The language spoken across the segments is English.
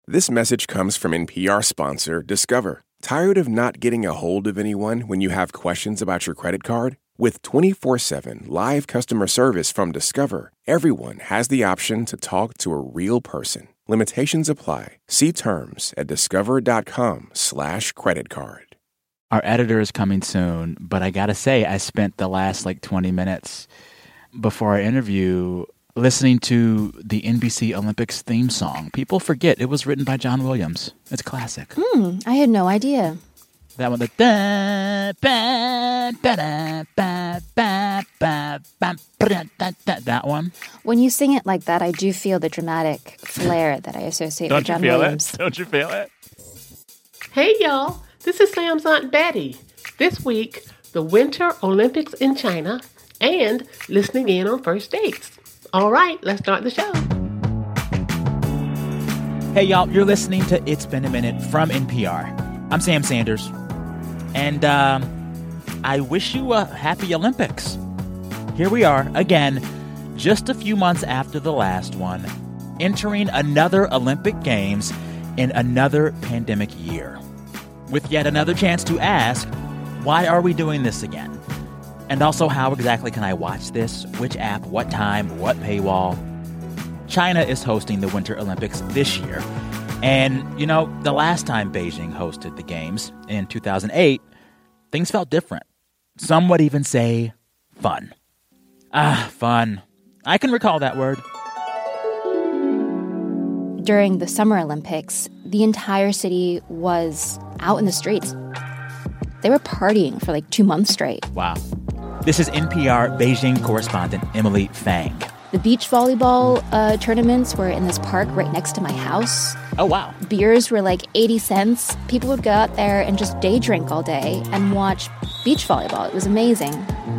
This message comes from NPR sponsor Discover. Tired of not getting a hold of anyone when you have questions about your credit card? With 24/7 live customer service from Discover, everyone has the option to talk to a real person. Limitations apply. See terms at discover.com/creditcard. Our editor is coming soon, but I gotta say, I spent the last 20 minutes before our interview listening to the NBC Olympics theme song. People forget it was written by John Williams. It's a classic. I had no idea. That one, the da, ba, da, da, ba, ba, ba, ba, da, da, da, that one. When you sing it like that, I do feel the dramatic flair that I associate with John Williams. Don't you feel it? Hey, y'all. This is Sam's Aunt Betty. This week, the Winter Olympics in China and listening in on first dates. All right, let's start the show. Hey, y'all. You're listening to It's Been a Minute from NPR. I'm Sam Sanders. And I wish you a happy Olympics. Here we are again, just a few months after the last one, entering another Olympic Games in another pandemic year, with yet another chance to ask, why are we doing this again? And also, how exactly can I watch this? Which app? What time? What paywall? China is hosting the Winter Olympics this year. And, the last time Beijing hosted the Games in 2008, things felt different. Some would even say fun. Fun. I can recall that word. During the Summer Olympics, the entire city was out in the streets. They were partying for 2 months straight. Wow. This is NPR Beijing correspondent Emily Fang. The beach volleyball tournaments were in this park right next to my house. Oh, wow. Beers were 80 cents. People would go out there and just day drink all day and watch beach volleyball. It was amazing.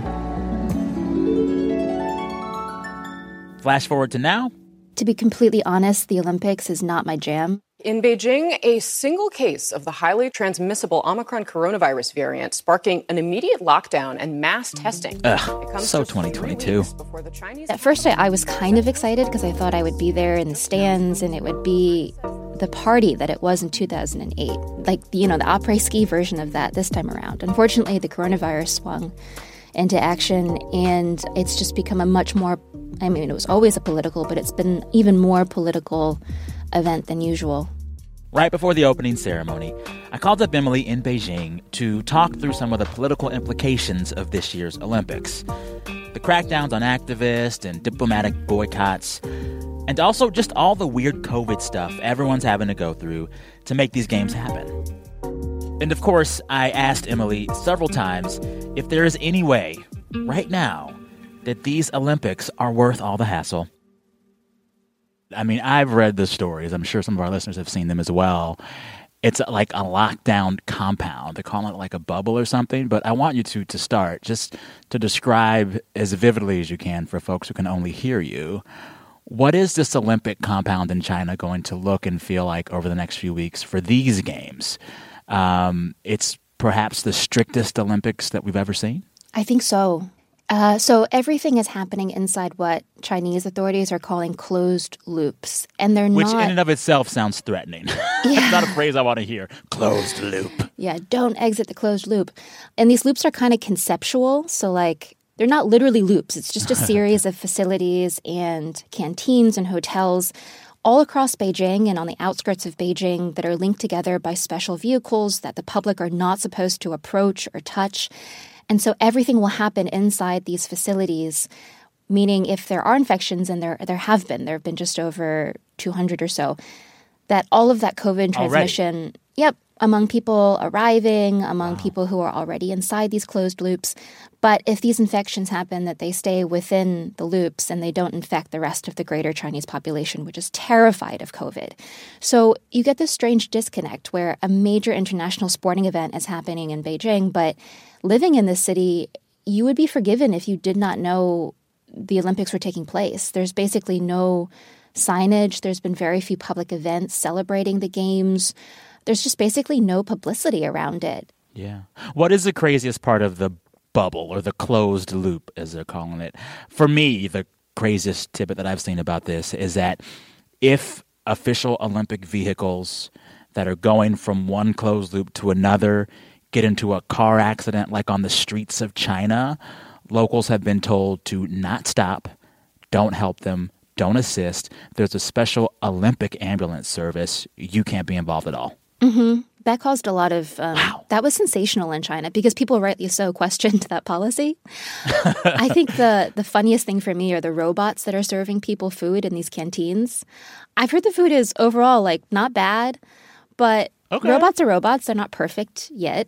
Flash forward to now. To be completely honest, the Olympics is not my jam. In Beijing, a single case of the highly transmissible Omicron coronavirus variant sparking an immediate lockdown and mass testing. So 2022. At first, I was kind of excited because I thought I would be there in the stands and it would be the party that it was in 2008. The après-ski version of that this time around. Unfortunately, the coronavirus swung into action and it's just become a much more, it was always a political, but it's been even more political event than usual. Right before the opening ceremony, I called up Emily in Beijing to talk through some of the political implications of this year's Olympics. The crackdowns on activists and diplomatic boycotts, and also just all the weird COVID stuff everyone's having to go through to make these games happen. And of course, I asked Emily several times if there is any way, right now, that these Olympics are worth all the hassle. I've read the stories. I'm sure some of our listeners have seen them as well. It's like a lockdown compound. They call it a bubble or something. But I want you to start, just to describe as vividly as you can for folks who can only hear you. What is this Olympic compound in China going to look and feel like over the next few weeks for these games? It's perhaps the strictest Olympics that we've ever seen? I think so. So everything is happening inside what Chinese authorities are calling closed loops. And they're Which not... in and of itself sounds threatening. That's not a phrase I want to hear. Closed loop. Yeah, don't exit the closed loop. And these loops are kind of conceptual. So they're not literally loops. It's just a series of facilities and canteens and hotels all across Beijing and on the outskirts of Beijing that are linked together by special vehicles that the public are not supposed to approach or touch. And so everything will happen inside these facilities, meaning if there are infections, and there have been just over 200 or so, that all of that COVID transmission, among people arriving, among people who are already inside these closed loops. But if these infections happen, that they stay within the loops and they don't infect the rest of the greater Chinese population, which is terrified of COVID. So you get this strange disconnect where a major international sporting event is happening in Beijing, but living in this city, you would be forgiven if you did not know the Olympics were taking place. There's basically no signage. There's been very few public events celebrating the games. There's just basically no publicity around it. Yeah. What is the craziest part of the bubble or the closed loop, as they're calling it? For me, the craziest tidbit that I've seen about this is that if official Olympic vehicles that are going from one closed loop to another get into a car accident like on the streets of China, locals have been told to not stop, don't help them, don't assist. There's a special Olympic ambulance service. You can't be involved at all. Mm-hmm. That caused a lot of, Wow. that was sensational in China because people rightly so questioned that policy. I think the funniest thing for me are the robots that are serving people food in these canteens. I've heard the food is overall like not bad, but robots are robots. They're not perfect yet.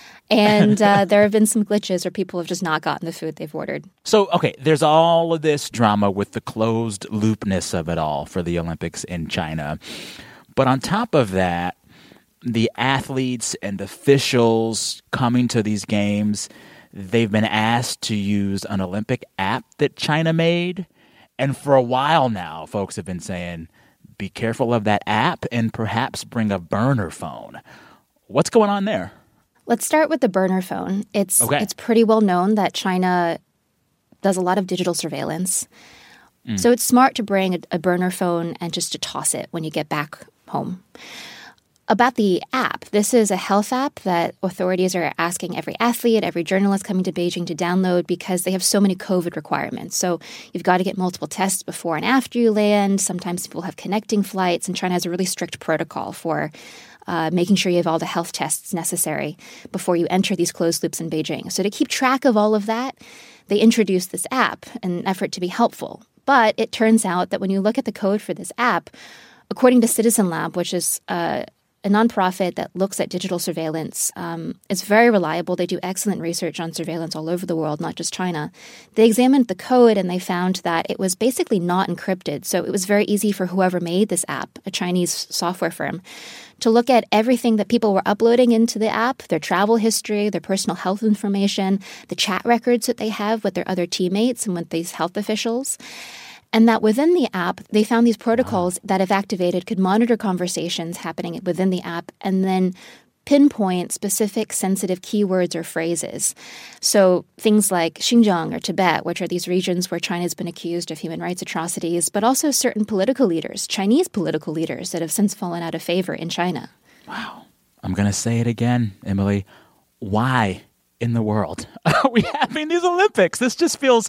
And there have been some glitches where people have just not gotten the food they've ordered. So, okay, there's all of this drama with the closed loopness of it all for the Olympics in China. But on top of that, the athletes and officials coming to these games, they've been asked to use an Olympic app that China made. And for a while now, folks have been saying, be careful of that app and perhaps bring a burner phone. What's going on there? Let's start with the burner phone. It's pretty well known that China does a lot of digital surveillance. So it's smart to bring a burner phone and just to toss it when you get back home. About the app, this is a health app that authorities are asking every athlete, every journalist coming to Beijing to download because they have so many COVID requirements. So you've got to get multiple tests before and after you land. Sometimes people have connecting flights, and China has a really strict protocol for making sure you have all the health tests necessary before you enter these closed loops in Beijing. So to keep track of all of that, they introduced this app in an effort to be helpful. But it turns out that when you look at the code for this app, according to Citizen Lab, which is a nonprofit that looks at digital surveillance, it's very reliable. They do excellent research on surveillance all over the world, not just China. They examined the code and they found that it was basically not encrypted. So it was very easy for whoever made this app, a Chinese software firm, to look at everything that people were uploading into the app, their travel history, their personal health information, the chat records that they have with their other teammates and with these health officials. And that within the app, they found these protocols that, if activated, could monitor conversations happening within the app and then pinpoint specific sensitive keywords or phrases. So things like Xinjiang or Tibet, which are these regions where China's been accused of human rights atrocities, but also certain political leaders, Chinese political leaders that have since fallen out of favor in China. Wow. I'm going to say it again, Emily. Why in the world are we having these Olympics? This just feels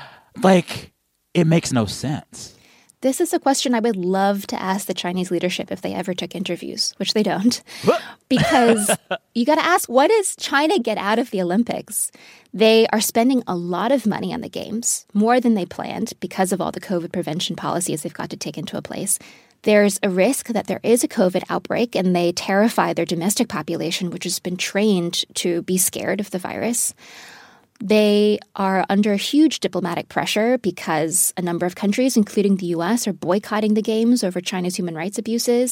like it makes no sense. This is a question I would love to ask the Chinese leadership if they ever took interviews, which they don't. Because you got to ask, what does China get out of the Olympics? They are spending a lot of money on the games, more than they planned because of all the COVID prevention policies they've got to take into place. There's a risk that there is a COVID outbreak, and they terrify their domestic population, which has been trained to be scared of the virus. They are under huge diplomatic pressure because a number of countries, including the U.S., are boycotting the games over China's human rights abuses.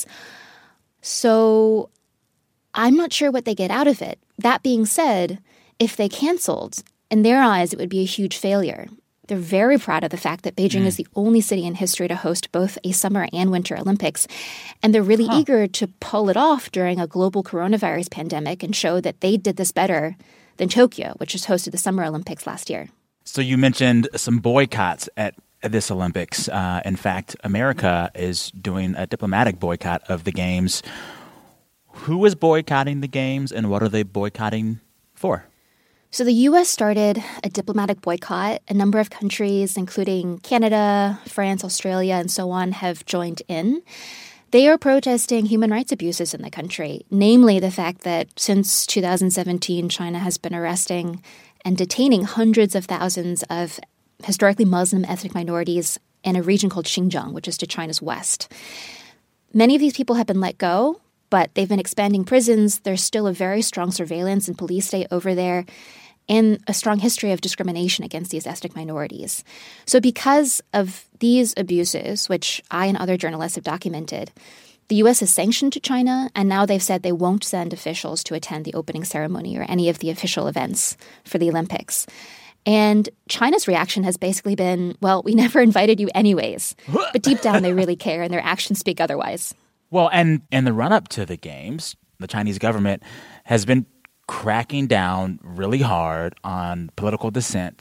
So I'm not sure what they get out of it. That being said, if they canceled, in their eyes, it would be a huge failure. They're very proud of the fact that Beijing is the only city in history to host both a summer and winter Olympics. And they're really eager to pull it off during a global coronavirus pandemic and show that they did this better than Tokyo, which has hosted the Summer Olympics last year. So you mentioned some boycotts at this Olympics. In fact, America is doing a diplomatic boycott of the games. Who is boycotting the games, and what are they boycotting for? So the U.S. started a diplomatic boycott. A number of countries, including Canada, France, Australia, and so on, have joined in. They are protesting human rights abuses in the country, namely the fact that since 2017, China has been arresting and detaining hundreds of thousands of historically Muslim ethnic minorities in a region called Xinjiang, which is to China's west. Many of these people have been let go, but they've been expanding prisons. There's still a very strong surveillance and police state over there, and a strong history of discrimination against these ethnic minorities. So because of these abuses, which I and other journalists have documented, the U.S. has sanctioned to China, and now they've said they won't send officials to attend the opening ceremony or any of the official events for the Olympics. And China's reaction has basically been, well, we never invited you anyways. But deep down, they really care, and their actions speak otherwise. Well, and in the run-up to the games, the Chinese government has been cracking down really hard on political dissent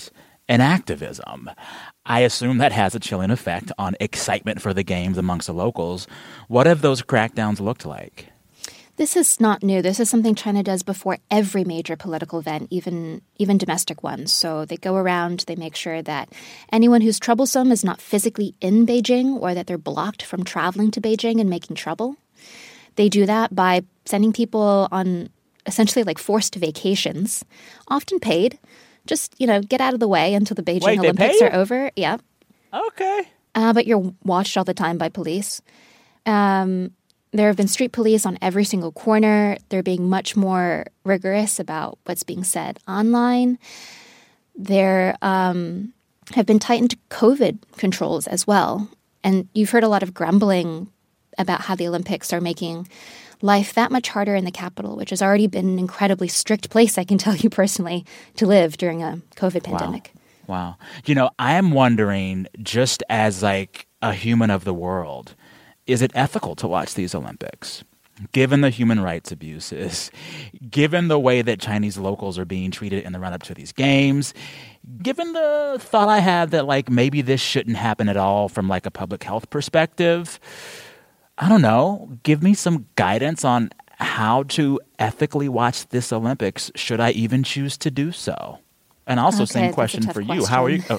and activism. I assume that has a chilling effect on excitement for the games amongst the locals. What have those crackdowns looked like? This is not new. This is something China does before every major political event, even domestic ones. So they go around, they make sure that anyone who's troublesome is not physically in Beijing or that they're blocked from traveling to Beijing and making trouble. They do that by sending people on essentially like forced vacations, often paid. Just, get out of the way until the Beijing Olympics are over. Yeah. Okay. But you're watched all the time by police. There have been street police on every single corner. They're being much more rigorous about what's being said online. There have been tightened COVID controls as well. And you've heard a lot of grumbling about how the Olympics are making life that much harder in the capital, which has already been an incredibly strict place, I can tell you personally, to live during a COVID pandemic. Wow. I am wondering, just as like a human of the world, is it ethical to watch these Olympics? Given the human rights abuses, given the way that Chinese locals are being treated in the run-up to these games, given the thought I have that like maybe this shouldn't happen at all from like a public health perspective, I don't know, give me some guidance on how to ethically watch this Olympics, should I even choose to do so? And also, same question for you. How are you? Oh.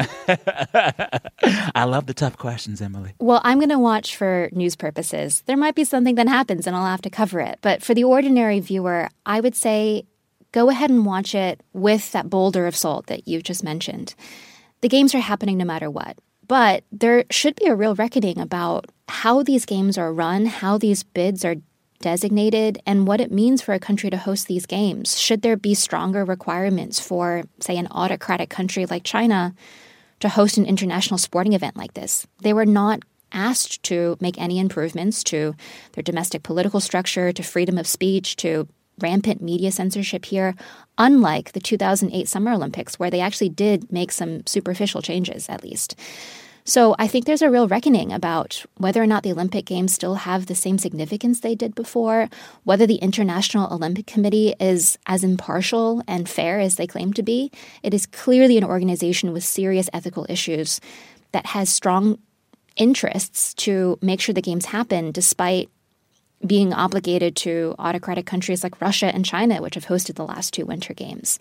I love the tough questions, Emily. Well, I'm going to watch for news purposes. There might be something that happens and I'll have to cover it. But for the ordinary viewer, I would say go ahead and watch it with that boulder of salt that you just mentioned. The games are happening no matter what. But there should be a real reckoning about how these games are run, how these bids are designated, and what it means for a country to host these games. Should there be stronger requirements for, say, an autocratic country like China to host an international sporting event like this? They were not asked to make any improvements to their domestic political structure, to freedom of speech, to rampant media censorship here, unlike the 2008 Summer Olympics, where they actually did make some superficial changes, at least. So I think there's a real reckoning about whether or not the Olympic Games still have the same significance they did before, whether the International Olympic Committee is as impartial and fair as they claim to be. It is clearly an organization with serious ethical issues that has strong interests to make sure the games happen despite being obligated to autocratic countries like Russia and China, which have hosted the last two Winter Games.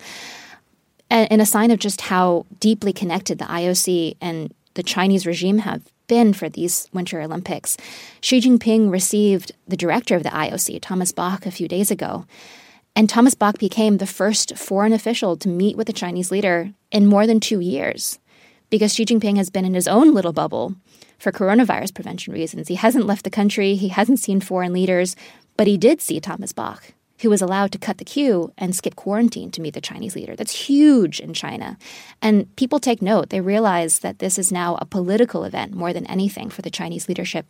And a sign of just how deeply connected the IOC and the Chinese regime have been for these Winter Olympics. Xi Jinping received the director of the IOC, Thomas Bach, a few days ago. And Thomas Bach became the first foreign official to meet with the Chinese leader in more than 2 years, because Xi Jinping has been in his own little bubble for coronavirus prevention reasons. He hasn't left the country, he hasn't seen foreign leaders, but he did see Thomas Bach, who was allowed to cut the queue and skip quarantine to meet the Chinese leader. That's huge in China. And people take note. They realize that this is now a political event more than anything for the Chinese leadership.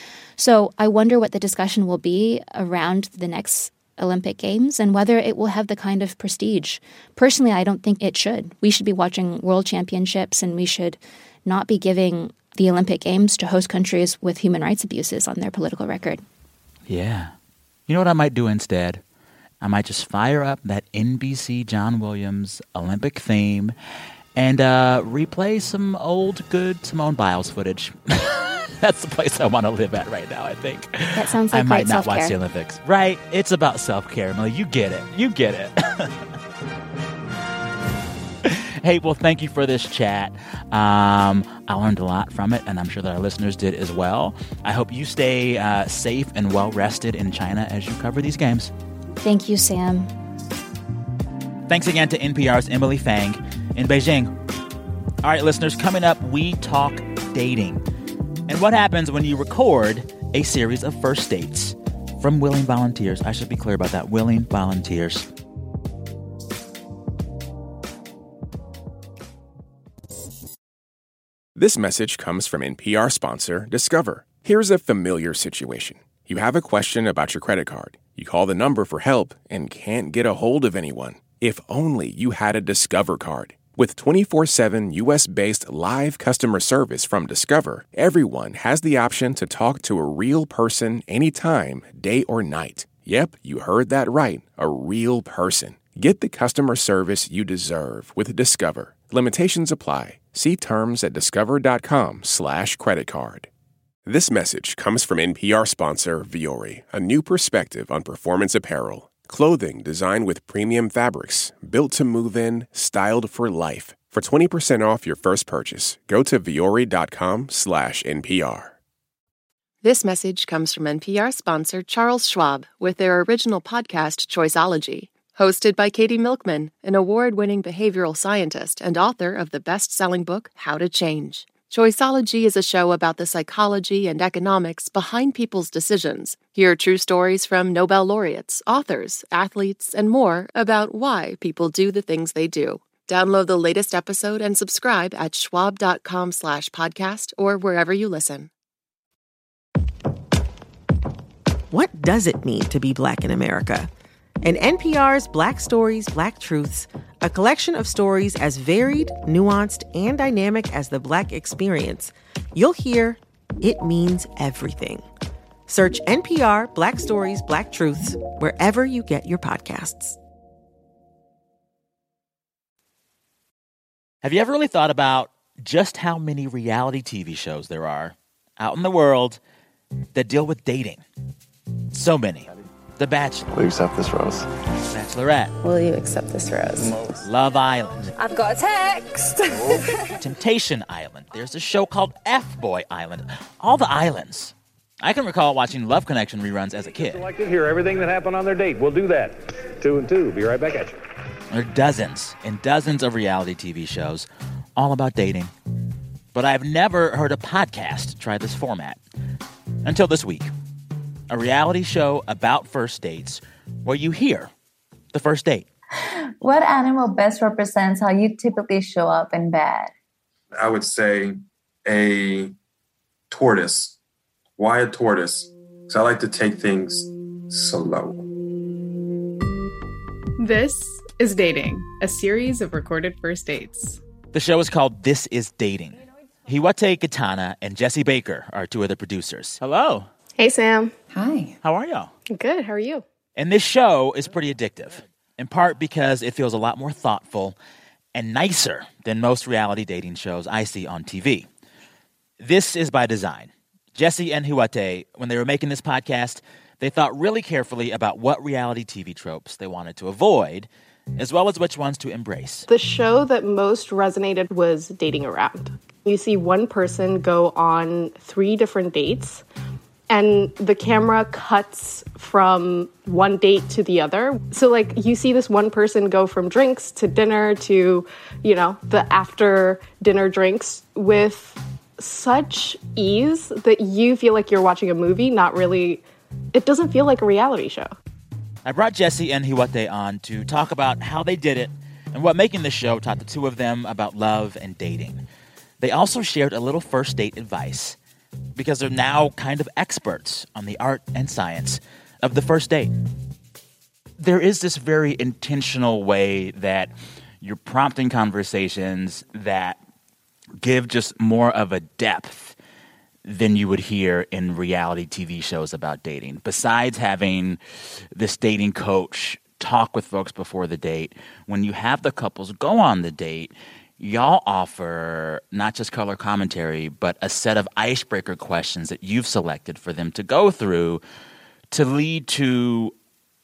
So I wonder what the discussion will be around the next Olympic Games and whether it will have the kind of prestige. Personally, I don't think it should. We should be watching World Championships and we should not be giving the Olympic Games to host countries with human rights abuses on their political record. Yeah. You know what I might do instead? I might just fire up that NBC John Williams Olympic theme and replay some old, good Simone Biles footage. That's the place I want to live at right now, I think. That sounds like I might not self-care. watch the Olympics. Right? It's about self-care, Emily. You get it. You get it. Hey, well, thank you for this chat. I learned a lot from it, and I'm sure that our listeners did as well. I hope you stay safe and well-rested in China as you cover these games. Thank you, Sam. Thanks again to NPR's Emily Fang in Beijing. All right, listeners, coming up, we talk dating and what happens when you record a series of first dates from willing volunteers. I should be clear about that. Willing volunteers. This message comes from NPR sponsor Discover. Here's a familiar situation. You have a question about your credit card. You call the number for help and can't get a hold of anyone. If only you had a Discover card. With 24/7 U.S.-based live customer service from Discover, everyone has the option to talk to a real person anytime, day or night. Yep, you heard that right, a real person. Get the customer service you deserve with Discover. Limitations apply. See terms at discover.com/creditcard. This message comes from NPR sponsor Vuori, a new perspective on performance apparel. Clothing designed with premium fabrics, built to move in, styled for life. For 20% off your first purchase, go to vuori.com/NPR. This message comes from NPR sponsor Charles Schwab with their original podcast, Choiceology. Hosted by Katie Milkman, an award-winning behavioral scientist and author of the best-selling book, How to Change. Choiceology is a show about the psychology and economics behind people's decisions. Hear true stories from Nobel laureates, authors, athletes, and more about why people do the things they do. Download the latest episode and subscribe at schwab.com/podcast or wherever you listen. What does it mean to be Black in America? In NPR's Black Stories, Black Truths, a collection of stories as varied, nuanced, and dynamic as the Black experience, you'll hear it means everything. Search NPR Black Stories, Black Truths wherever you get your podcasts. Have you ever really thought about just how many reality TV shows there are out in the world that deal with dating? So many. The Bachelor. Will you accept this rose? Bachelorette. Will you accept this rose? Love Island. I've got a text. Temptation Island. There's a show called F-Boy Island. All the islands. I can recall watching Love Connection reruns as a kid. I'd like to hear everything that happened on their date. We'll do that. 2 and 2. Be right back at you. There are dozens and dozens of reality TV shows all about dating. But I've never heard a podcast try this format. Until this week. A reality show about first dates where you hear the first date. What animal best represents how you typically show up in bed? I would say a tortoise. Why a tortoise? Because I like to take things slow. This is Dating, a series of recorded first dates. The show is called This Is Dating. Hiwate Katana and Jesse Baker are two of the producers. Hello. Hey, Sam. Hi. How are y'all? Good. How are you? And this show is pretty addictive, in part because it feels a lot more thoughtful and nicer than most reality dating shows I see on TV. This is by design. Jesse and Hiwate, when they were making this podcast, they thought really carefully about what reality TV tropes they wanted to avoid, as well as which ones to embrace. The show that most resonated was Dating Around. You see one person go on 3 different dates, and the camera cuts from one date to the other. So, like, you see this one person go from drinks to dinner to, you know, the after dinner drinks with such ease that you feel like you're watching a movie, not really. It doesn't feel like a reality show. I brought Jesse and Hiwate on to talk about how they did it and what making the show taught the two of them about love and dating. They also shared a little first date advice, because they're now kind of experts on the art and science of the first date. There is this very intentional way that you're prompting conversations that give just more of a depth than you would hear in reality TV shows about dating. Besides having this dating coach talk with folks before the date, when you have the couples go on the date, y'all offer not just color commentary, but a set of icebreaker questions that you've selected for them to go through to lead to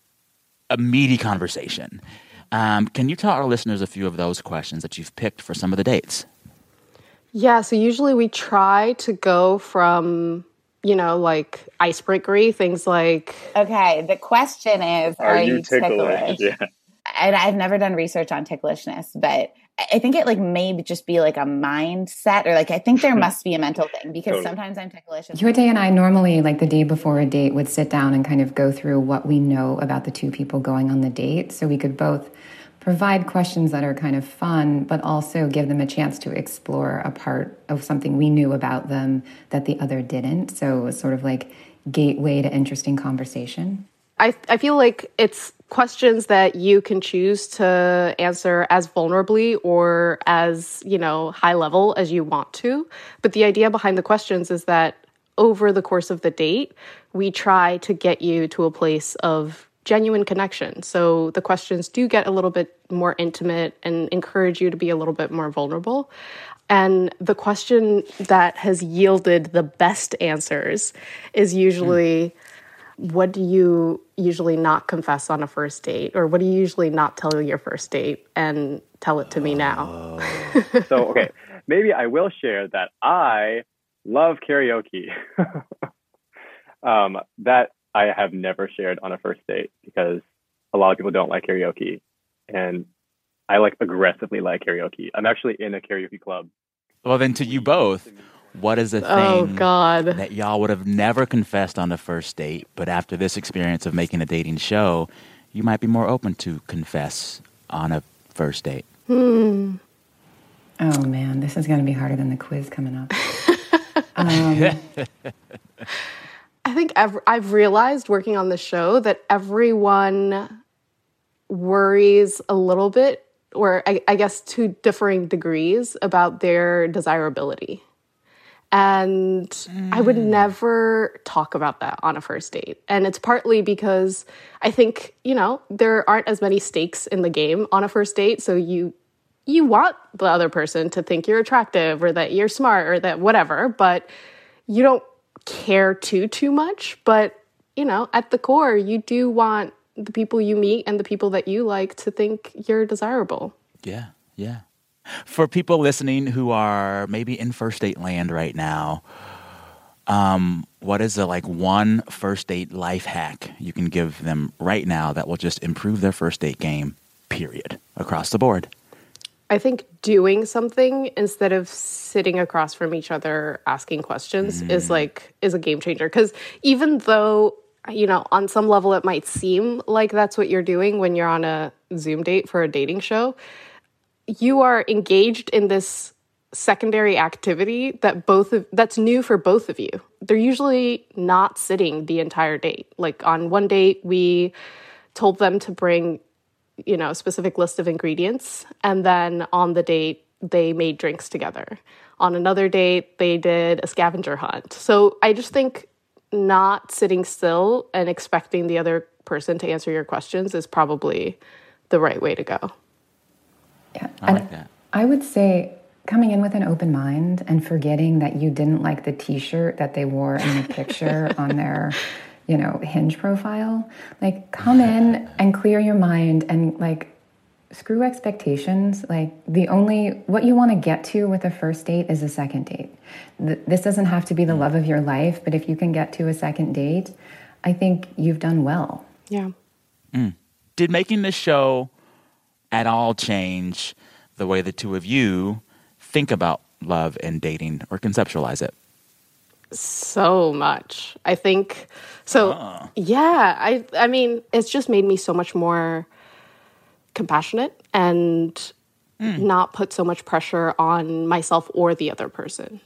a meaty conversation. Can you tell our listeners a few of those questions that you've picked for some of the dates? Yeah, so usually we try to go from, you know, like icebreakery, things like... Okay, the question is, are you ticklish? Yeah. And I've never done research on ticklishness, but I think it like may just be like a mindset, or like I think there must be a mental thing, because sometimes I'm ticklish. Hiwate and I normally, like the day before a date, would sit down and kind of go through what we know about the two people going on the date, so we could both provide questions that are kind of fun, but also give them a chance to explore a part of something we knew about them that the other didn't. So it was sort of like gateway to interesting conversation. I feel like it's questions that you can choose to answer as vulnerably or as, you know, high level as you want to. But the idea behind the questions is that over the course of the date, we try to get you to a place of genuine connection. So the questions do get a little bit more intimate and encourage you to be a little bit more vulnerable. And the question that has yielded the best answers is usually, what do you usually not confess on a first date? Or what do you usually not tell your first date? And tell it to me now. So, okay, maybe I will share that I love karaoke. That I have never shared on a first date because a lot of people don't like karaoke. And I aggressively like karaoke. I'm actually in a karaoke club. Well, then to you both, what is the thing that y'all would have never confessed on the first date, but after this experience of making a dating show, you might be more open to confess on a first date? Oh, man, this is going to be harder than the quiz coming up. I think I've realized working on the show that everyone worries a little bit, or I guess to differing degrees, about their desirability. And I would never talk about that on a first date. And it's partly because I think, there aren't as many stakes in the game on a first date. So you want the other person to think you're attractive or that you're smart or that whatever, but you don't care too much. But, at the core, you do want the people you meet and the people that you like to think you're desirable. Yeah. For people listening who are maybe in first date land right now, what is one first date life hack you can give them right now that will just improve their first date game, period, across the board? I think doing something instead of sitting across from each other asking questions is a game changer. Because even though, on some level it might seem like that's what you're doing when you're on a Zoom date for a dating show, you are engaged in this secondary activity that's new for both of you. They're usually not sitting the entire date. Like on one date, we told them to bring, a specific list of ingredients. And then on the date, they made drinks together. On another date, they did a scavenger hunt. So I just think not sitting still and expecting the other person to answer your questions is probably the right way to go. Yeah, I like that. I would say coming in with an open mind and forgetting that you didn't like the T-shirt that they wore in the picture on their, Hinge profile. Come in and clear your mind and screw expectations. What you want to get to with a first date is a second date. This doesn't have to be the love of your life, but if you can get to a second date, I think you've done well. Yeah. Did making this show at all change the way the two of you think about love and dating or conceptualize it? So much. I think so. Yeah. I mean, it's just made me so much more compassionate and not put so much pressure on myself or the other person.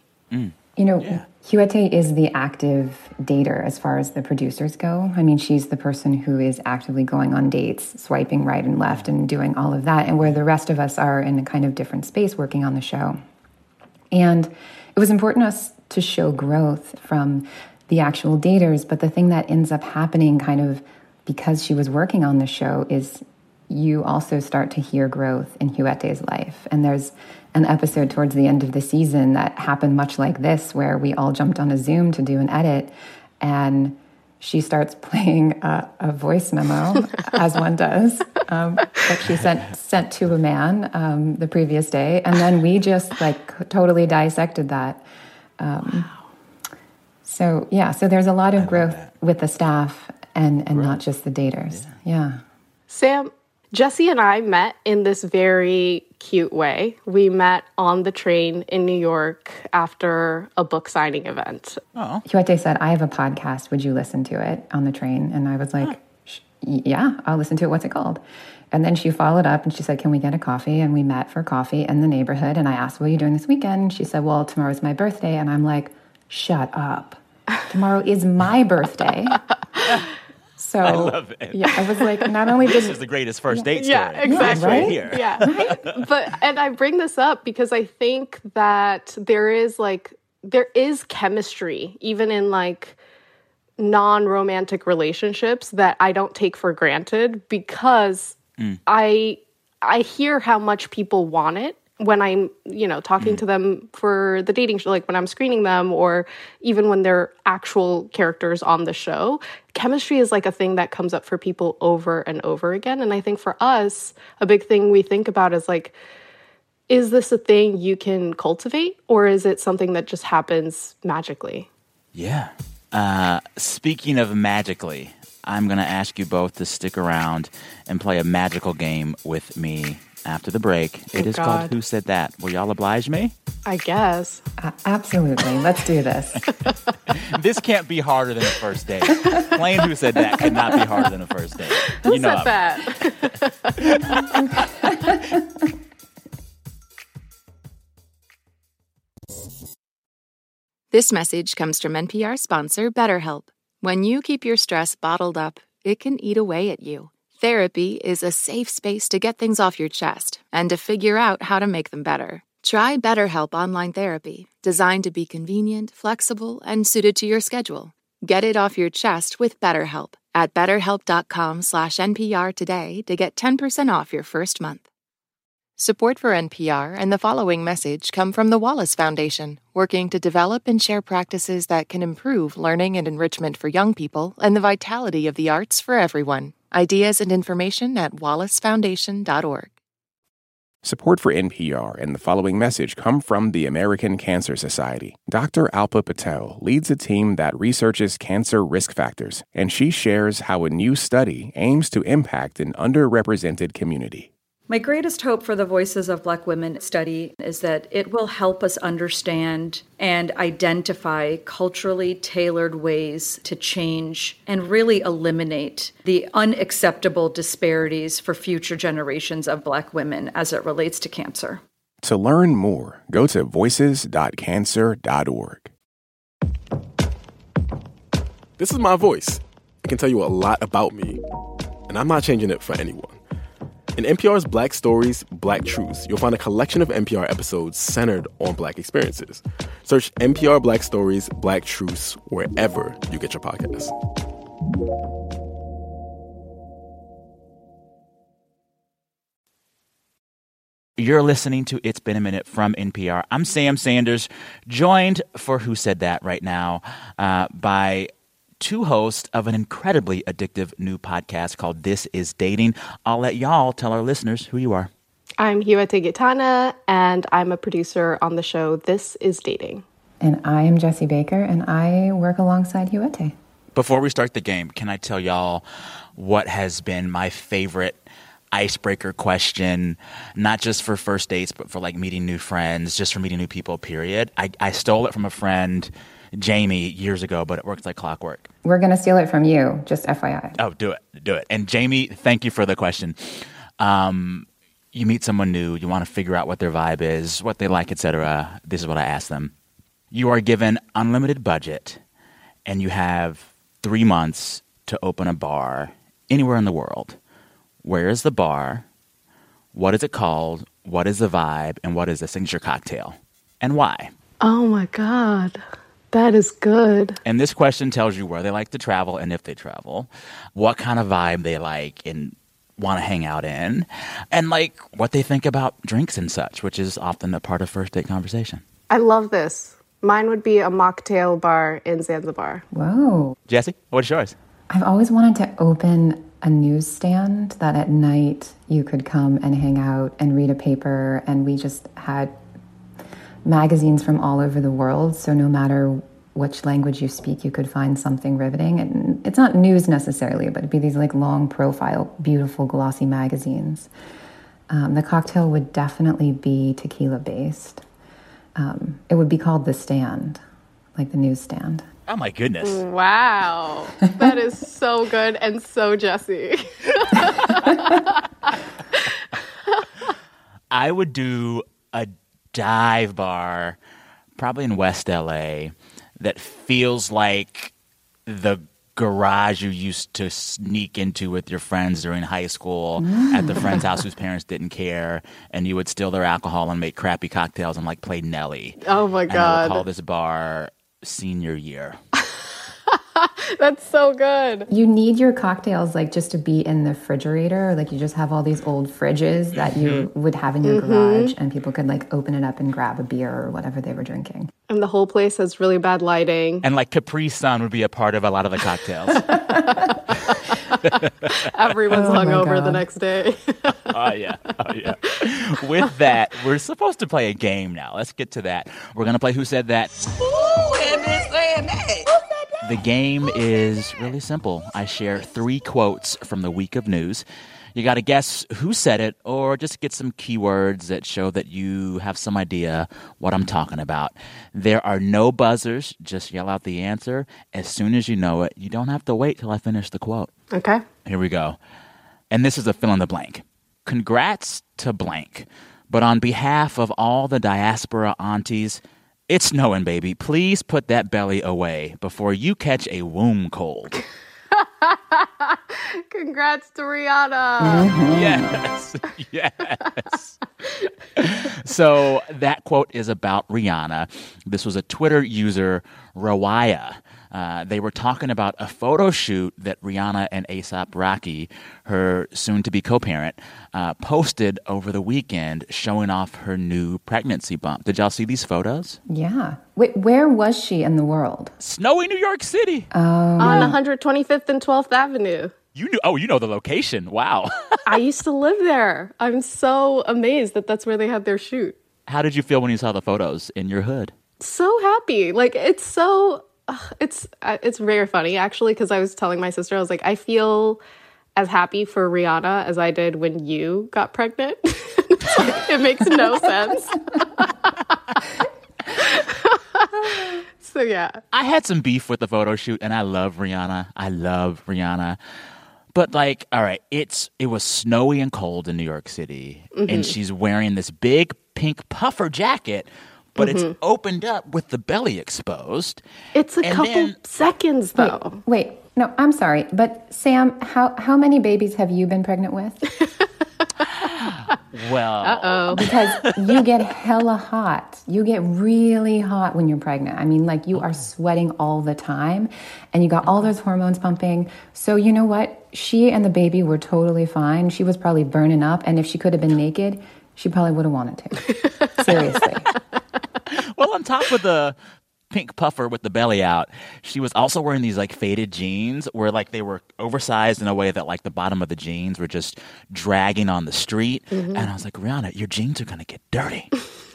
Huete is the active dater as far as the producers go. I mean, she's the person who is actively going on dates, swiping right and left and doing all of that, and where the rest of us are in a kind of different space working on the show. And it was important to us to show growth from the actual daters, but the thing that ends up happening kind of because she was working on the show is you also start to hear growth in Huete's life. And there's an episode towards the end of the season that happened much like this, where we all jumped on a Zoom to do an edit, and she starts playing a voice memo, as one does, that she sent to a man the previous day. And then we just totally dissected that. So there's a lot of growth with the staff and not just the daters. Yeah. Sam, Jesse and I met in this very cute way. We met on the train in New York after a book signing event. Huete said, I have a podcast. Would you listen to it on the train? And I was like, yeah, I'll listen to it. What's it called? And then she followed up and she said, can we get a coffee? And we met for coffee in the neighborhood. And I asked, what are you doing this weekend? And she said, well, tomorrow's my birthday. And I'm like, shut up. Tomorrow is my birthday. So I love it. Yeah, I was like, not only did this is the greatest first date story. Yeah, exactly. Right here. Yeah. And I bring this up because I think that there is chemistry, even in non-romantic relationships that I don't take for granted because I hear how much people want it when I'm, talking to them for the dating show, like when I'm screening them or even when they're actual characters on the show. Chemistry is like a thing that comes up for people over and over again. And I think for us, a big thing we think about is like, is this a thing you can cultivate or is it something that just happens magically? Yeah. Speaking of magically, I'm going to ask you both to stick around and play a magical game with me after the break. It is called Who Said That? Will y'all oblige me? I guess. Absolutely. Let's do this. This can't be harder than a first date. Plain Who Said That cannot be harder than a first date. Who said that? This message comes from NPR sponsor BetterHelp. When you keep your stress bottled up, it can eat away at you. Therapy is a safe space to get things off your chest and to figure out how to make them better. Try BetterHelp Online Therapy, designed to be convenient, flexible, and suited to your schedule. Get it off your chest with BetterHelp at BetterHelp.com/NPR today to get 10% off your first month. Support for NPR and the following message come from the Wallace Foundation, working to develop and share practices that can improve learning and enrichment for young people and the vitality of the arts for everyone. Ideas and information at wallacefoundation.org. Support for NPR and the following message come from the American Cancer Society. Dr. Alpa Patel leads a team that researches cancer risk factors, and she shares how a new study aims to impact an underrepresented community. My greatest hope for the Voices of Black Women study is that it will help us understand and identify culturally tailored ways to change and really eliminate the unacceptable disparities for future generations of Black women as it relates to cancer. To learn more, go to voices.cancer.org. This is my voice. It can tell you a lot about me, and I'm not changing it for anyone. In NPR's Black Stories, Black Truths, you'll find a collection of NPR episodes centered on Black experiences. Search NPR Black Stories, Black Truths wherever you get your podcasts. You're listening to It's Been a Minute from NPR. I'm Sam Sanders, joined for Who Said That right now by two hosts of an incredibly addictive new podcast called This Is Dating. I'll let y'all tell our listeners who you are. I'm Hiwete Gitana, and I'm a producer on the show This Is Dating. And I am Jessie Baker, and I work alongside Hiwete. Before we start the game, can I tell y'all what has been my favorite icebreaker question, not just for first dates, but for like meeting new friends, just for meeting new people, period? I stole it from a friend, Jamie, years ago, but it works like clockwork. We're going to steal it from you, just FYI. Oh, do it. And Jamie, thank you for the question. You meet someone new, you want to figure out what their vibe is, what they like, etc. This is what I ask them. You are given unlimited budget, and you have 3 months to open a bar anywhere in the world. Where is the bar? What is it called? What is the vibe? And what is the signature cocktail? And why? Oh, my God. That is good. And this question tells you where they like to travel and if they travel, what kind of vibe they like and want to hang out in, and like what they think about drinks and such, which is often a part of first date conversation. I love this. Mine would be a mocktail bar in Zanzibar. Whoa. Jessie, what's yours? I've always wanted to open a newsstand that at night you could come and hang out and read a paper, and we just had magazines from all over the world, so no matter which language you speak, you could find something riveting. And it's not news necessarily, but it'd be these like long profile, beautiful, glossy magazines. The cocktail would definitely be tequila based. It would be called The Stand, like the newsstand. Oh my goodness. Wow. That is so good and so Jessie. I would do a dive bar, probably in West LA, that feels like the garage you used to sneak into with your friends during high school at the friend's house whose parents didn't care, and you would steal their alcohol and make crappy cocktails and like play Nelly. Oh my God. And I would call this bar Senior Year. That's so good. You need your cocktails like just to be in the refrigerator. Like you just have all these old fridges that you would have in your garage, and people could like open it up and grab a beer or whatever they were drinking. And the whole place has really bad lighting. And like Capri Sun would be a part of a lot of the cocktails. Everyone's hungover the next day. Oh, yeah. With that, we're supposed to play a game now. Let's get to that. We're going to play Who Said That? The game is really simple. I share 3 quotes from the week of news. You got to guess who said it or just get some keywords that show that you have some idea what I'm talking about. There are no buzzers. Just yell out the answer as soon as you know it. You don't have to wait till I finish the quote. Okay. Here we go. And this is a fill in the blank. Congrats to blank. But on behalf of all the diaspora aunties, it's snowing, baby. Please put that belly away before you catch a womb cold. Congrats to Rihanna. Yes. So that quote is about Rihanna. This was a Twitter user, Rawaya. They were talking about a photo shoot that Rihanna and A$AP Rocky, her soon-to-be co-parent, posted over the weekend showing off her new pregnancy bump. Did y'all see these photos? Yeah. Wait, where was she in the world? Snowy New York City. On 125th and 12th Avenue. You know the location. Wow. I used to live there. I'm so amazed that that's where they had their shoot. How did you feel when you saw the photos in your hood? So happy. Like, it's so... It's very funny, actually, because I was telling my sister, I was like, I feel as happy for Rihanna as I did when you got pregnant. It makes no sense. So, yeah. I had some beef with the photo shoot, and I love Rihanna. But, like, all right, it was snowy and cold in New York City, and she's wearing this big pink puffer jacket, but it's opened up with the belly exposed. It's a couple seconds, though. Wait, no, I'm sorry. But, Sam, how many babies have you been pregnant with? Well. Because you get hella hot. You get really hot when you're pregnant. I mean, like, you are sweating all the time, and you got all those hormones pumping. So, you know what? She and the baby were totally fine. She was probably burning up, and if she could have been naked, she probably would have wanted to. Seriously. Well, on top of the pink puffer with the belly out, she was also wearing these like faded jeans where like they were oversized in a way that like the bottom of the jeans were just dragging on the street. And I was like, Rihanna, your jeans are going to get dirty.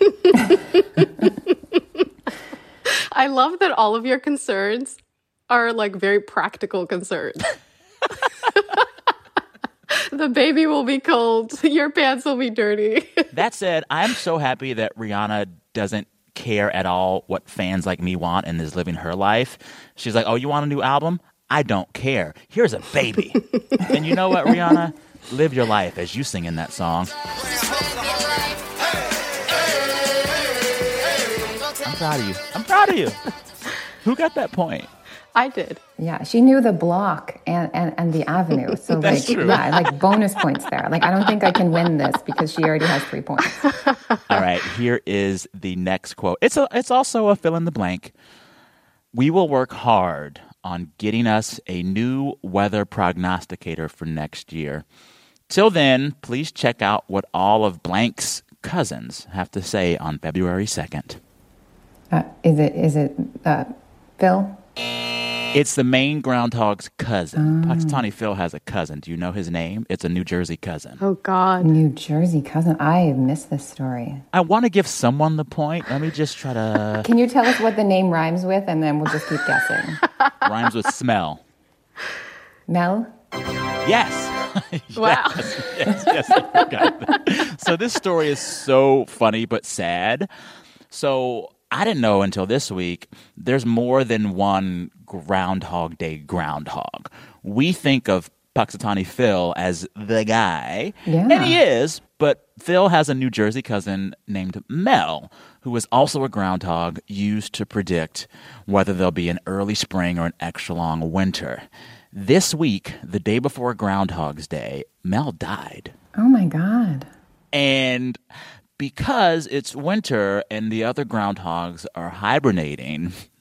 I love that all of your concerns are like very practical concerns. The baby will be cold. Your pants will be dirty. That said, I'm so happy that Rihanna doesn't care at all what fans like me want and is living her life. She's like, oh, you want a new album? I don't care. Here's a baby. And you know what, Rihanna? Live your life as you sing in that song. I'm proud of you. Who got that point? I did. Yeah, she knew the block and the avenue. So That's like, true. yeah, like bonus points there. Like, I don't think I can win this because she already has 3 points. All right, here is the next quote. It's also a fill in the blank. We will work hard on getting us a new weather prognosticator for next year. Till then, please check out what all of blank's cousins have to say on February 2nd. Is it Phil? It's the Maine groundhog's cousin. Punxsutawney Phil has a cousin. Do you know his name? It's a New Jersey cousin. Oh, God. New Jersey cousin. I missed this story. I want to give someone the point. Let me just try to... Can you tell us what the name rhymes with, and then we'll just keep guessing? Rhymes with smell. Mel? Yes. Wow. Yes, I forgot that. So this story is so funny but sad. So I didn't know until this week there's more than one Groundhog Day groundhog. We think of Punxsutawney Phil as the guy, and he is, but Phil has a New Jersey cousin named Mel, who is also a groundhog used to predict whether there'll be an early spring or an extra long winter. This week, the day before Groundhog's Day, Mel died. Oh, my God. And because it's winter and the other groundhogs are hibernating,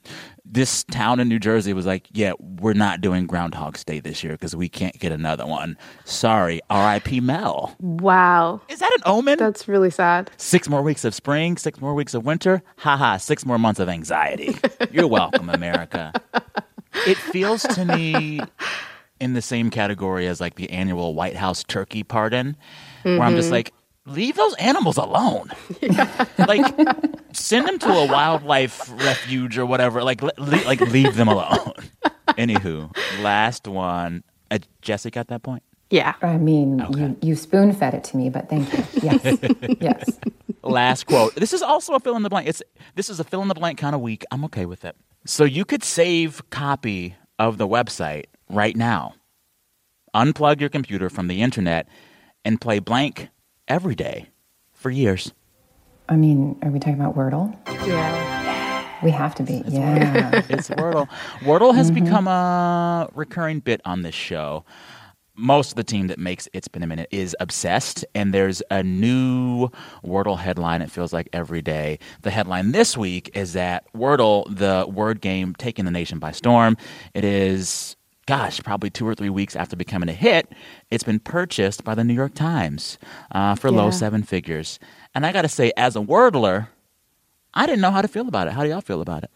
this town in New Jersey was like, yeah, we're not doing Groundhog's Day this year because we can't get another one. Sorry, R.I.P. Mel. Wow. Is that an omen? That's really sad. 6 more weeks of spring, 6 more weeks of winter. Ha, 6 more months of anxiety. You're welcome, America. It feels to me in the same category as like the annual White House turkey pardon, where I'm just like, leave those animals alone. Like, send them to a wildlife refuge or whatever. Like, leave them alone. Anywho, last one. Jesse got that point? Yeah. I mean, okay. you spoon-fed it to me, but thank you. Yes. Yes. Last quote. This is also a fill-in-the-blank. This is a fill-in-the-blank kind of week. I'm okay with it. So you could save copy of the website right now. Unplug your computer from the internet and play blank every day for years. I mean, are we talking about Wordle? Yeah. We have to be. It's yeah. Wordle. It's Wordle. Wordle has become a recurring bit on this show. Most of the team that makes It's Been a Minute is obsessed, and there's a new Wordle headline, it feels like, every day. The headline this week is that Wordle, the word game taking the nation by storm, it is, probably 2 or 3 weeks after becoming a hit, it's been purchased by the New York Times for low 7 figures. And I got to say, as a Wordler, I didn't know how to feel about it. How do y'all feel about it?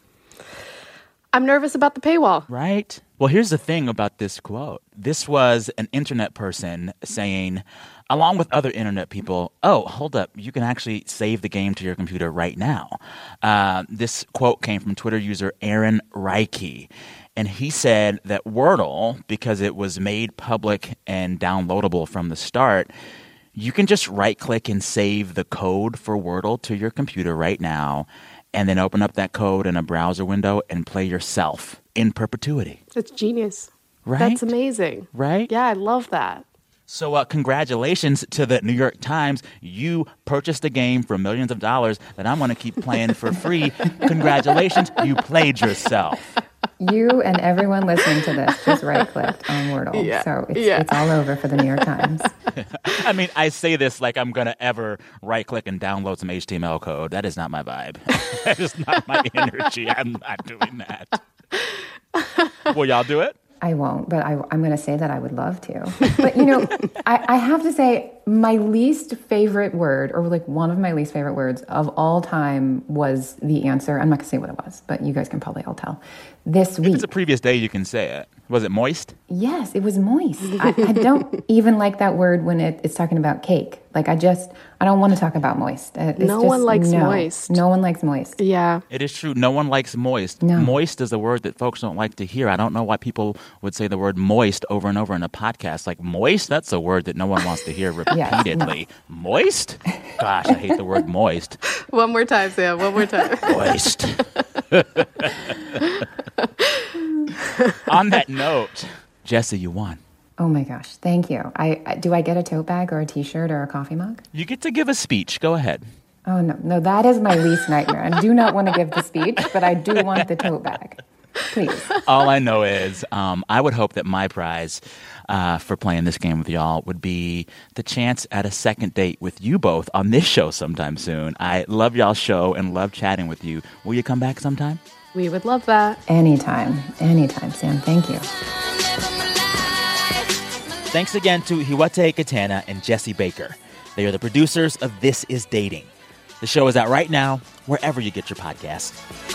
I'm nervous about the paywall. Right? Well, here's the thing about this quote. This was an internet person saying, along with other internet people, oh, hold up, you can actually save the game to your computer right now. This quote came from Twitter user Aaron Reiki. And he said that Wordle, because it was made public and downloadable from the start, you can just right-click and save the code for Wordle to your computer right now, and then open up that code in a browser window and play yourself in perpetuity. That's genius. Right? That's amazing. Right? Yeah, I love that. So congratulations to the New York Times. You purchased a game for millions of dollars that I'm going to keep playing for free. Congratulations. You played yourself. You and everyone listening to this just right-clicked on Wordle. Yeah. So it's all over for the New York Times. I mean, I say this like I'm going to ever right-click and download some HTML code. That is not my vibe. That is not my energy. I'm not doing that. Will y'all do it? I won't, but I'm going to say that I would love to. But, I have to say my least favorite word, or like one of my least favorite words of all time, was the answer. I'm not going to say what it was, but you guys can probably all tell. This week. If it's a previous day, you can say it. Was it moist? Yes, it was moist. I don't even like that word when it's talking about cake. Like, I don't want to talk about moist. No one likes moist. No one likes moist. Yeah. It is true. No one likes moist. No. Moist is a word that folks don't like to hear. I don't know why people would say the word moist over and over in a podcast. Like, moist? That's a word that no one wants to hear repeatedly. Yes, no. Moist? Gosh, I hate the word moist. One more time, Sam. One more time. Moist. On that note, Jesse, you won. Oh my gosh, thank you. Do I get a tote bag or a T-shirt or a coffee mug? You get to give a speech. Go ahead. Oh, no, that is my least nightmare. I do not want to give the speech, but I do want the tote bag. Please. All I know is I would hope that my prize for playing this game with y'all would be the chance at a second date with you both on this show sometime soon. I love y'all's show and love chatting with you. Will you come back sometime? We would love that. Anytime, Sam. Thank you. Thanks again to Hiwate Katana and Jesse Baker. They are the producers of This Is Dating. The show is out right now, wherever you get your podcasts.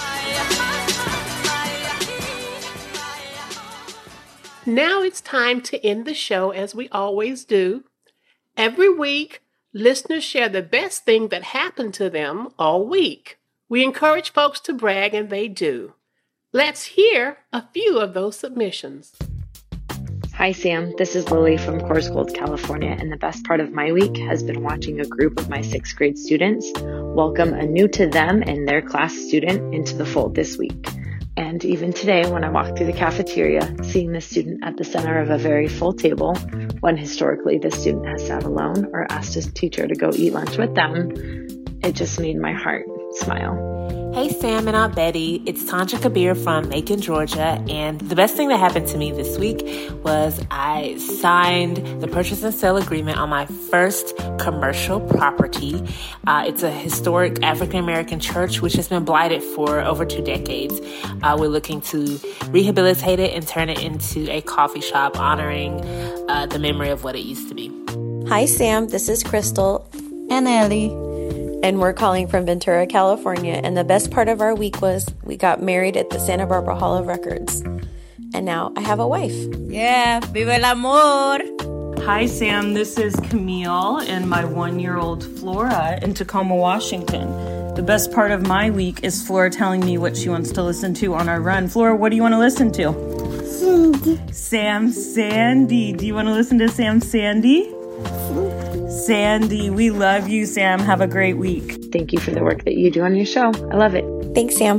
Now it's time to end the show as we always do. Every week, listeners share the best thing that happened to them all week. We encourage folks to brag, and they do. Let's hear a few of those submissions. Hi, Sam. This is Lily from Coors Gold, California, and the best part of my week has been watching a group of my 6th grade students welcome a new to them and their class student into the fold this week. And even today, when I walked through the cafeteria, seeing the student at the center of a very full table, when historically the student has sat alone or asked his teacher to go eat lunch with them, it just made my heart smile. Hey, Sam and Aunt Betty. It's Tanja Kabir from Macon, Georgia. And the best thing that happened to me this week was I signed the purchase and sale agreement on my first commercial property. It's a historic African-American church, which has been blighted for over 2 decades. We're looking to rehabilitate it and turn it into a coffee shop honoring the memory of what it used to be. Hi, Sam. This is Crystal. And Ellie. And we're calling from Ventura, California. And the best part of our week was we got married at the Santa Barbara Hall of Records. And now I have a wife. Yeah, vive el amor. Hi, Sam. This is Camille and my 1-year-old Flora in Tacoma, Washington. The best part of my week is Flora telling me what she wants to listen to on our run. Flora, what do you want to listen to? Sam Sandy. Do you want to listen to Sam Sandy? Sandy, we love you, Sam. Have a great week. Thank you for the work that you do on your show. I love it. Thanks, Sam.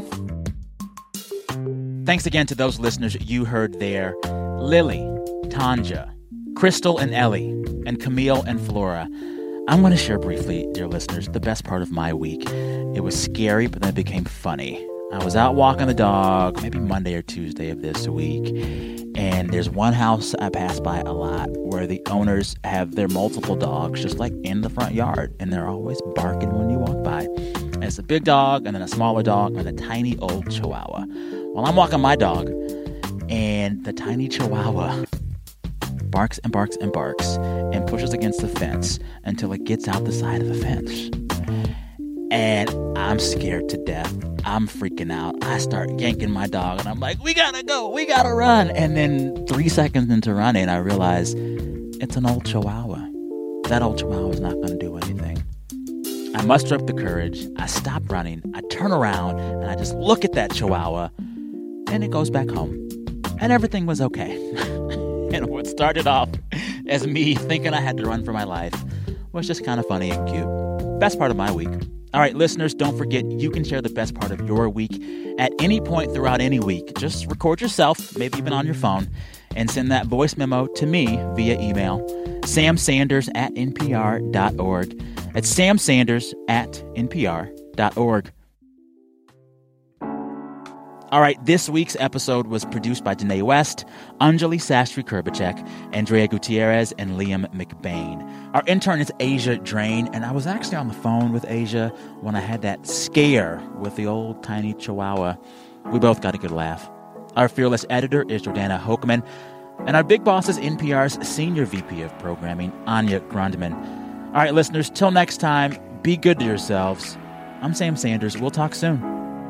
Thanks again to those listeners you heard there. Lily, Tanja, Crystal and Ellie, and Camille and Flora. I'm going to share briefly, dear listeners, the best part of my week. It was scary, but then it became funny. I was out walking the dog, maybe Monday or Tuesday of this week, and there's one house I pass by a lot where the owners have their multiple dogs just like in the front yard, and they're always barking when you walk by. And it's a big dog, and then a smaller dog, and a tiny old Chihuahua. Well, I'm walking my dog, and the tiny Chihuahua barks and barks and barks and pushes against the fence until it gets out the side of the fence. And I'm scared to death. I'm freaking out. I start yanking my dog, and I'm like, we gotta go. We gotta run. And then 3 seconds into running, I realize it's an old Chihuahua. That old Chihuahua is not going to do anything. I muster up the courage. I stop running. I turn around, and I just look at that Chihuahua, and it goes back home. And everything was okay. And what started off as me thinking I had to run for my life was just kind of funny and cute. Best part of my week. All right, listeners, don't forget you can share the best part of your week at any point throughout any week. Just record yourself, maybe even on your phone, and send that voice memo to me via email, samsanders@npr.org. That's samsanders@npr.org. All right, this week's episode was produced by Danae West, Anjali Sastry-Kurbacek, Andrea Gutierrez, and Liam McBain. Our intern is Asia Drain, and I was actually on the phone with Asia when I had that scare with the old tiny Chihuahua. We both got a good laugh. Our fearless editor is Jordana Hochman, and our big boss is NPR's Senior VP of Programming, Anya Grundman. All right, listeners, till next time, be good to yourselves. I'm Sam Sanders. We'll talk soon.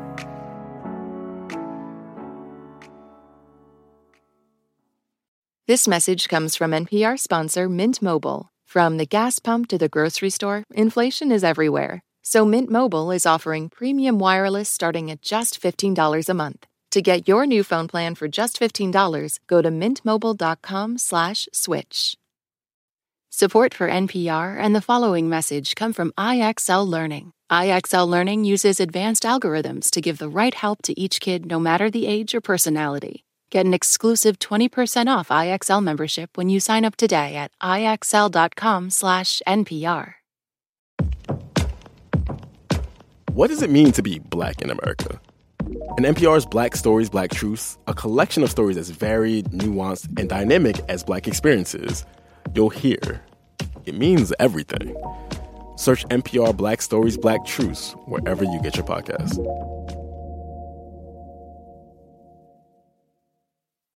This message comes from NPR sponsor Mint Mobile. From the gas pump to the grocery store, inflation is everywhere. So Mint Mobile is offering premium wireless starting at just $15 a month. To get your new phone plan for just $15, go to mintmobile.com/switch. Support for NPR and the following message come from IXL Learning. IXL Learning uses advanced algorithms to give the right help to each kid no matter the age or personality. Get an exclusive 20% off IXL membership when you sign up today at IXL.com/NPR. What does it mean to be Black in America? In NPR's Black Stories, Black Truths, a collection of stories as varied, nuanced, and dynamic as Black experiences, you'll hear it means everything. Search NPR Black Stories, Black Truths wherever you get your podcasts.